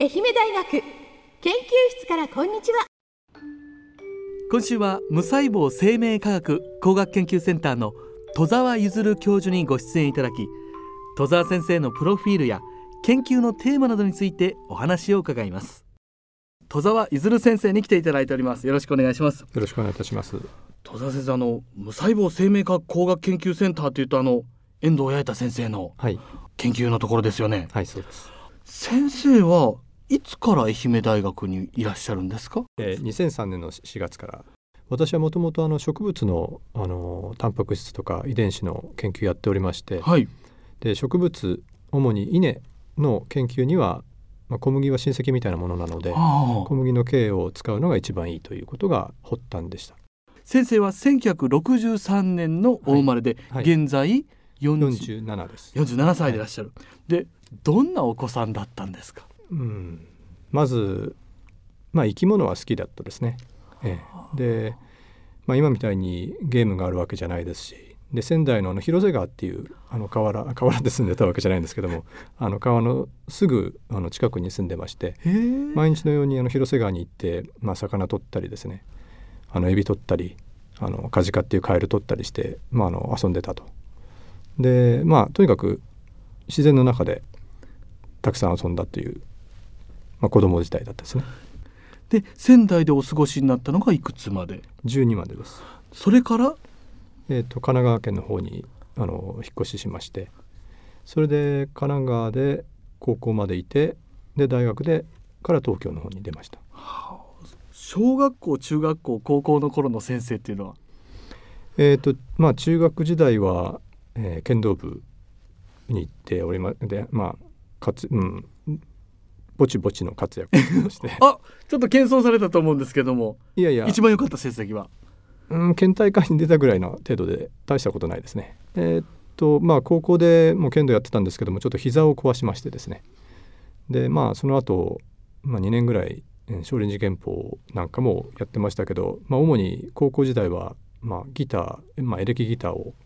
愛媛大学研究室からこんにちは。 今週は無細胞生命科学工学研究センターの戸沢譲教授にご出演いただき、戸沢先生のプロフィールや研究のテーマなどについてお話を伺います。戸沢譲先生に来ていただいております。よろしくお願いします。 よろしくお願いいたします。 戸沢先生、無細胞生命科学工学研究センターというと遠藤八重太先生の研究のところですよね。 はい、そうです。 先生はいつから愛媛大学にいらっしゃるんですか ？2003年の4月から。私はもともと植物の、タンパク質とか遺伝子の研究やっておりまして、 はい、 で植物主に稲の研究には、小麦は親戚みたいなものなので小麦の茎を使うのが一番いいということが発端でした。 先生は1963年のお生まれで、現在 47です。 47歳でいらっしゃる、でどんなお子さんだったんですか？ まず、生き物は好きだったですね。で、今みたいにゲームがあるわけじゃないですし、で仙台の広瀬川っていう河原で住んでたわけじゃないんですけども、川のすぐ近くに住んでまして、毎日のように広瀬川に行って、魚取ったりですね、エビ取ったりカジカっていうカエル取ったりして、遊んでたと。でとにかく自然の中でたくさん遊んだという、子供時代だったですね。 で仙台でお過ごしになったのがいくつまで ？12までです。 それから、 神奈川県の方に引っ越ししまして、それで神奈川で高校までいて、で大学でから東京の方に出ました。 小学校中学校高校の頃の先生っていうのは中学時代は、剣道部に行っておりまで、ぼちぼちの活躍をしましてちょっと謙遜されたと思うんですけども、 いや一番良かった成績は県大会に出たぐらいの程度で大したことないですね。高校でもう剣道やってたんですけども、ちょっと膝を壊しましてですね、でその後、2年ぐらい少林寺拳法なんかもやってましたけど、主に高校時代は、ギター、エレキギターを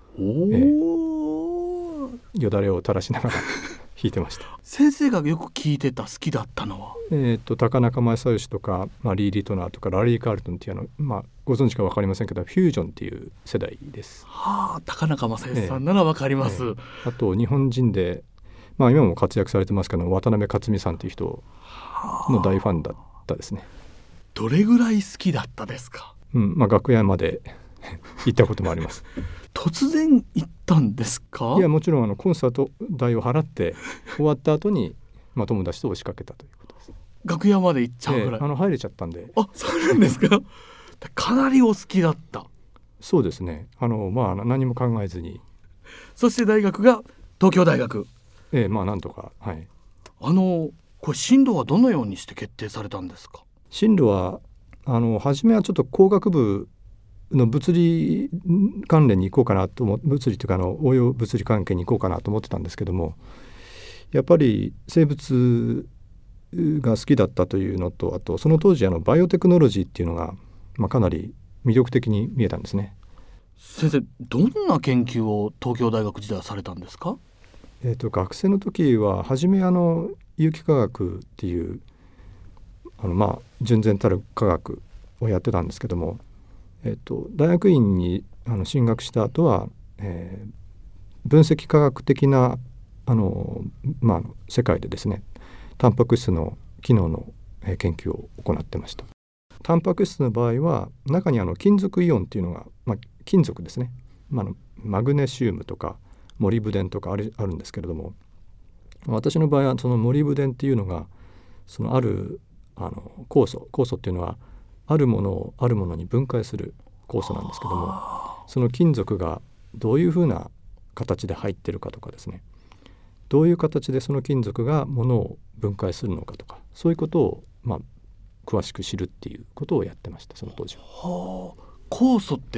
よだれを垂らしながら弾いてました。 先生がよく聴いてた好きだったのは高中正義とか、リー・リトナーとかラリー・カールトンっていうご存知か分かりませんけど、フュージョンっていう世代です。 高中正義さんなら分かります。 あと日本人で、今も活躍されてますけど、渡辺克美さんという人の大ファンだったですね。 どれぐらい好きだったですか？ 楽屋まで行ったこともあります。 突然行ったんですか？ いや、もちろんコンサート代を払って終わった後に、友達と押しかけたということです。 楽屋まで行っちゃうぐらい、 入れちゃったんで。 そうなんですか？かなりお好きだった。 そうですね。何も考えずに。 そして大学が東京大学。 なんとか。 これ進路はどのようにして決定されたんですか？ 進路は初めはちょっと工学部の物理関連に行こうかなと物理というか応用物理関係に行こうかなと思ってたんですけども、やっぱり生物が好きだったというのと、あとその当時バイオテクノロジーっていうのが、かなり魅力的に見えたんですね。 先生、どんな研究を東京大学時代はされたんですか？ 学生の時は初め有機化学っていう純然たる科学をやってたんですけども、大学院に進学した後は、分析科学的な世界でですね、タンパク質の機能の研究を行ってました。タンパク質の場合は中に金属イオンっていうのが、金属ですね、マグネシウムとかモリブデンとかあるんですけれども、私の場合はそのモリブデンっていうのがある酵素っていうのはあるものをあるものに分解する酵素なんですけども、その金属がどういうふうな形で入ってるかとかですね、どういう形でその金属がものを分解するのかとか、そういうことを詳しく知るっていうことをやってました、その当時は。 酵素って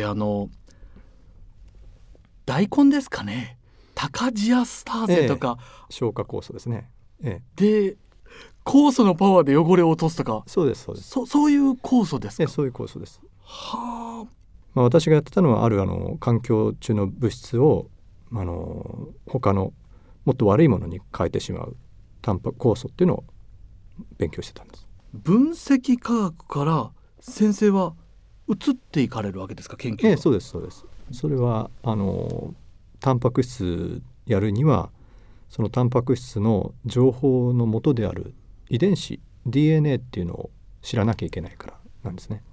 大根ですかね、タカジアスターゼとか、 消化酵素ですね。 で酵素のパワーで汚れを落とすとか。 そうです。 そういう酵素ですか？ そういう酵素です。私がやってたのはある環境中の物質を他のもっと悪いものに変えてしまう酵素っていうのを勉強してたんです。 分析科学から先生は移っていかれるわけですか、研究が。 そうですそうです。それはタンパク質やるにはそのタンパク質の情報の元である遺伝子 DNA っていうのを知らなきゃいけないからなんですね。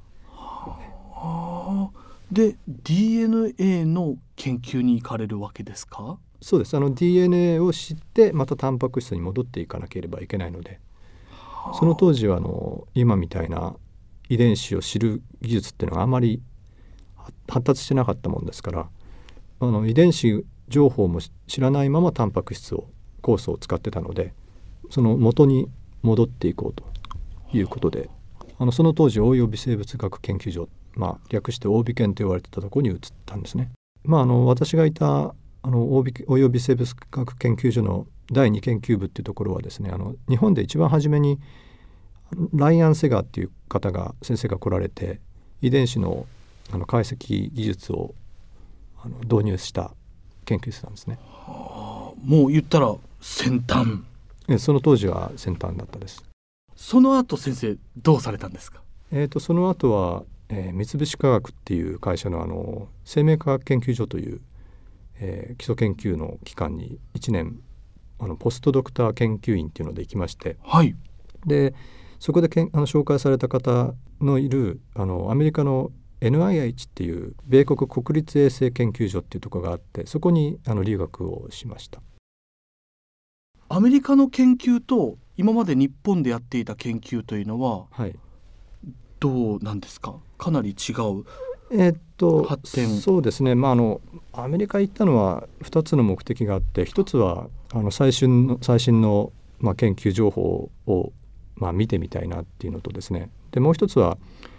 で DNA の研究に行かれるわけですか？ そうです。DNA を知ってまたタンパク質に戻っていかなければいけないので、その当時は今みたいな遺伝子を知る技術っていうのがあまり発達してなかったもんですから、遺伝子情報も知らないままタンパク質を酵素を使ってたので、その元に戻っていこうということで、その当時応用微生物学研究所、略して応微研と言われてたところに移ったんですね。私がいた応用微生物学研究所の第2研究部っていうところはですね、日本で一番初めにライアン・セガーっていう先生が来られて、遺伝子の解析技術を導入した研究室なんですね。 もう言ったら先端。 その当時は先端だったです。 その後先生どうされたんですか？ その後は、三菱化学っていう会社の生命科学研究所という、基礎研究の機関に1年ポストドクター研究員っていうので行きまして、 はい、 でそこで紹介された方のいるアメリカの NIH っていう米国国立衛生研究所っていうところがあって、そこに留学をしました。 アメリカの研究と今まで日本でやっていた研究というのは、 はい、 どうなんですか？かなり違う発展。 そうですね、アメリカ行ったのは2つの目的があって、1つは最新の、研究情報を、見てみたいなっていうのとですね、でもう1つは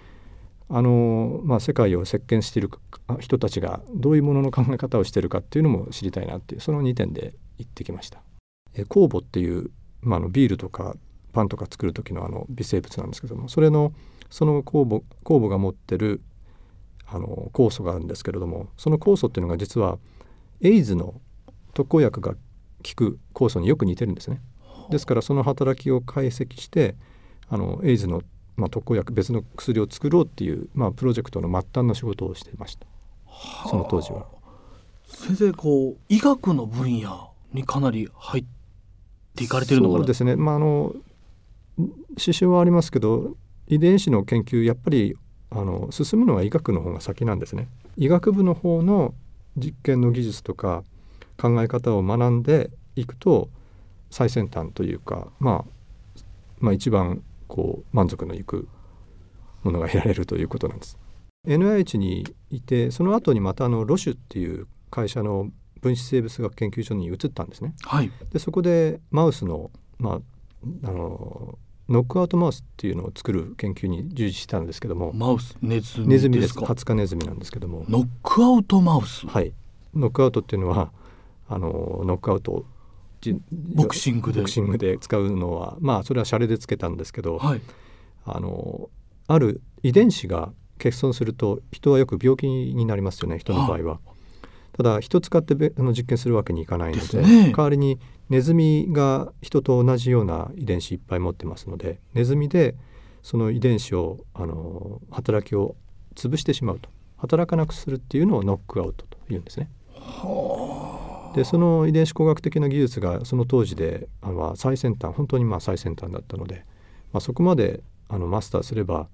世界を席巻している人たちがどういうものの考え方をしているかっていうのも知りたいなっていう、その2点で行ってきました。酵母っていう、ビールとかパンとか作る時の微生物なんですけども、その酵母が持ってる酵素があるんですけれども、その酵素っていうのが実はエイズの特効薬が効く酵素によく似てるんですね。ですからその働きを解析してエイズの、特効薬、別の薬を作ろうっていう、プロジェクトの末端の仕事をしていました。その当時は。 先生医学の分野にかなり入っていかれてるのかな。 そうですね、支障はありますけど、遺伝子の研究やっぱり進むのは医学の方が先なんですね。医学部の方の実験の技術とか考え方を学んでいくと最先端というか、一番満足のいくものが得られるということなんです。NIH にいて、その後にまたロシュっていう会社の分子生物学研究所に移ったんですね。 はい、 でそこでマウスの、ノックアウトマウスっていうのを作る研究に従事したんですけども。 マウス、ネズミですか 20日ネズミなんですけども。 ノックアウトマウス。 はい、ノックアウトっていうのはノックアウトボクシングで使うのは、それはシャレでつけたんですけど、 はい、 ある遺伝子が欠損すると人はよく病気になりますよね、人の場合は。ただ人使って実験するわけにいかないので、代わりにネズミが人と同じような遺伝子いっぱい持ってますので、ネズミでその遺伝子を働きを潰してしまうと、働かなくするっていうのをノックアウトというんですね。でその遺伝子工学的な技術がその当時で最先端、本当に最先端だったので、そこまでマスターすれば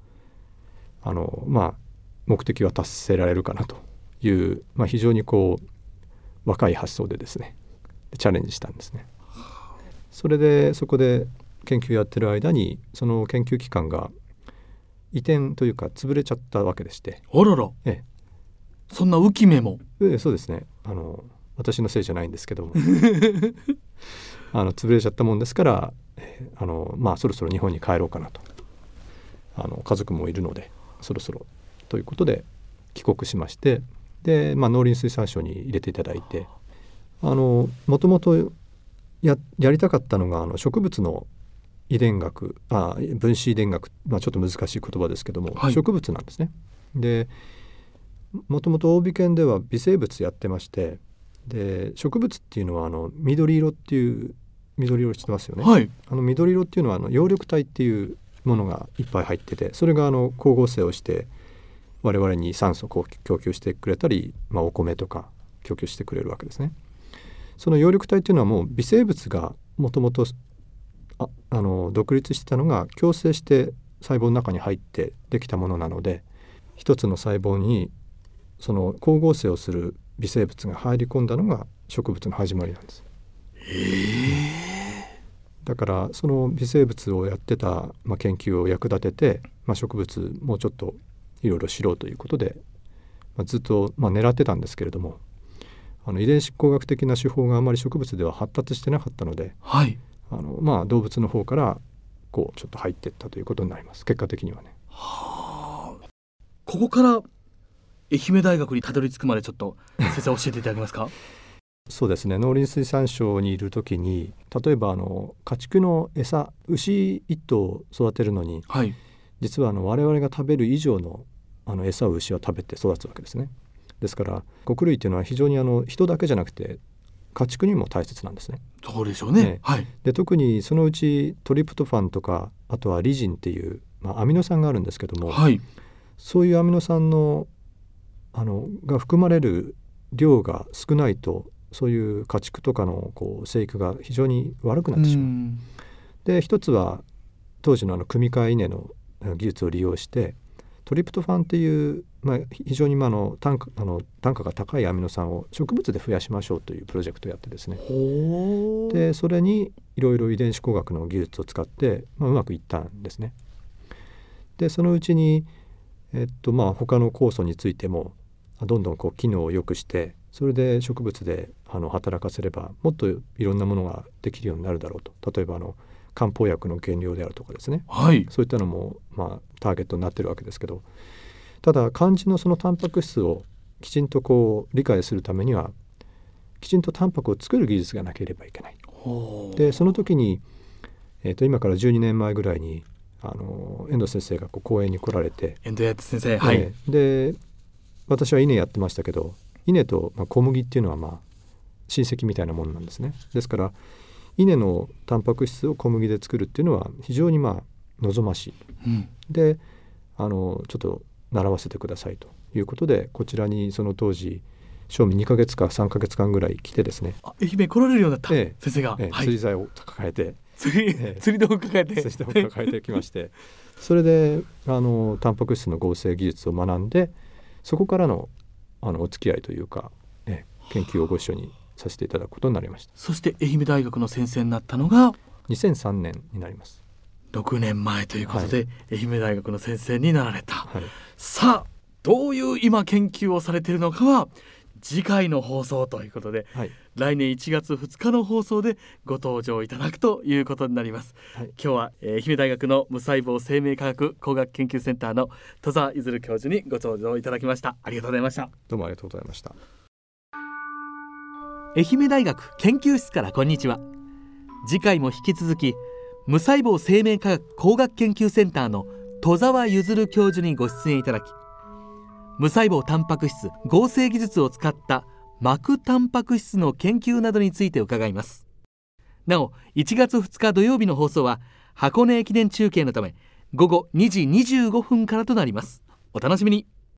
目的は達成られるかなという、非常に若い発想でですねチャレンジしたんですね。それでそこで研究やってる間にその研究機関が移転というか潰れちゃったわけでして。 あらら、そんな浮き目も。 そうですね、私のせいじゃないんですけども潰れちゃったもんですから、そろそろ日本に帰ろうかなと、家族もいるのでそろそろということで帰国しまして、で、農林水産省に入れていただいて、もともとやりたかったのが植物の遺伝学、分子遺伝学、ちょっと難しい言葉ですけども、植物なんですね。でもともと応美研では微生物やってまして、で植物っていうのは緑色っていう緑色してますよね。 はい。 緑色っていうのは葉緑体っていうものがいっぱい入ってて、それが光合成をして我々に酸素を供給してくれたり、お米とか供給してくれるわけですね。その葉緑体っていうのはもう微生物がもともと独立してたのが共生して細胞の中に入ってできたものなので、一つの細胞にその光合成をする微生物が入り込んだのが植物の始まりなんです。だからその微生物をやってた、研究を役立てて、植物もうちょっといろいろ知ろうということで、ずっと狙ってたんですけれども、遺伝子工学的な手法があまり植物では発達してなかったので、 はい。 動物の方からちょっと入っていったということになります。結果的にはね。 ここから愛媛大学にたどり着くまでちょっと先生教えていただけますか？ そうですね、農林水産省にいるときに、例えば家畜の餌、牛1頭を育てるのに、 はい。 実は我々が食べる以上の餌を牛は食べて育つわけですね。ですから穀類というのは非常に人だけじゃなくて家畜にも大切なんですね。 そうでしょうね。はい。 で特にそのうちトリプトファンとか、あとはリジンっていう、アミノ酸があるんですけども、 はい。 そういうアミノ酸のが含まれる量が少ないと、そういう家畜とかの生育が非常に悪くなってしまう。で一つは当時の組み換え稲の技術を利用してトリプトファンっていう、非常に単価が高いアミノ酸を植物で増やしましょうというプロジェクトをやってですね。でそれにいろいろ遺伝子工学の技術を使って、うまくいったんですね。でそのうちに、他の酵素についてもどんどん機能を良くして、それで植物で働かせればもっといろんなものができるようになるだろうと。例えば漢方薬の原料であるとかですね、 はい。 そういったのも、ターゲットになってるわけですけど、ただ肝心のそのタンパク質をきちんと理解するためにはきちんとタンパクを作る技術がなければいけない。でその時に、今から12年前ぐらいに遠藤先生が講演に来られて、 遠藤先生、はい。 で私は稲やってましたけど、稲と小麦っていうのは親戚みたいなものなんですね。ですから稲のタンパク質を小麦で作るっていうのは非常に望ましい、でちょっと習わせてくださいということで、こちらにその当時賞味2ヶ月か3ヶ月間ぐらい来てですね、 愛媛来られるようになった、先生が、 釣り材を抱えて釣り道を抱えてきましてそれでタンパク質の合成技術を学んで、そこからのお付き合いというか、研究をご一緒にさせていただくことになりました。 そして愛媛大学の先生になったのが 2003年になります。 6年前ということで、愛媛大学の先生になられた、さあどういう今研究をされているのかは次回の放送ということで、来年1月2日の放送でご登場いただくということになります。今日は愛媛大学の無細胞生命科学工学研究センターの戸沢譲教授にご登場いただきました。ありがとうございました。 どうもありがとうございました。 愛媛大学研究室からこんにちは。次回も引き続き無細胞生命科学工学研究センターの戸沢譲教授にご出演いただき、無細胞タンパク質合成技術を使った膜タンパク質の研究などについて伺います。なお1月2日土曜日の放送は箱根駅伝中継のため午後2時25分からとなります。お楽しみに。